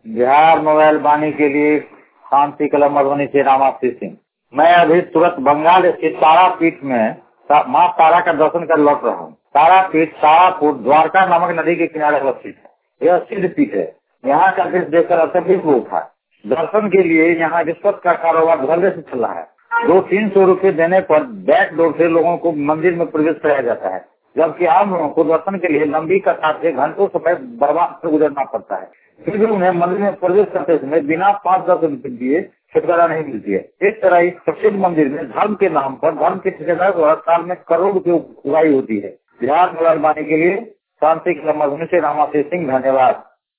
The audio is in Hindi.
बिहार मोबाइल वाणी के लिए शांति क्लब मधुबनी से रामाश्री सिंह। मैं अभी तुरंत बंगाल स्थित तारापीठ में माँ तारा का दर्शन कर लौट रहा हूँ। तारापीठ तारापुर द्वारका नामक नदी के किनारे अवस्थित है। यह सिद्ध पीठ है। यहाँ का दृश्य देखकर अत्यधिक वो था। दर्शन के लिए यहाँ रिश्वत का कारोबार धड़ल्ले से चल रहा है। 200-300 रुपए देने पर बैक डोर से लोगों को मंदिर में प्रवेश कराया जाता है, जबकि आम लोगों को दर्शन के लिए लंबी कतार से घंटों समय बर्बाद से गुजरना पड़ता है। फिर भी उन्हें मंदिर में प्रवेश करते समय बिना 5-10 रुपए दिए छुटकारा नहीं मिलती है। इस तरह इस प्रसिद्ध मंदिर में धर्म के नाम पर धर्म के ठेकेदार द्वारा साल में करोड़ रुपए उगाई होती है। बिहार मोबाइल वाणी के लिए शांति क्लब मधुबनी से रामाश्री सिंह। धन्यवाद।